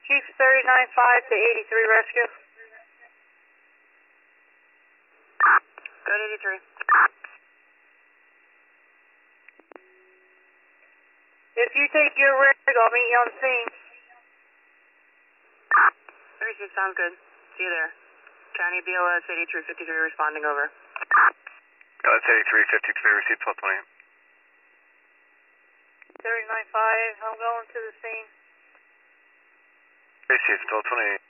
Chief 39-5 to 83 rescue. Go to 83. If you take your rig, I'll meet you on scene. 36, sounds good. See you there. County BLS 8353 responding over. BLS 8353, receive 1220. 39-5, I'm going to the scene. Receive 1220.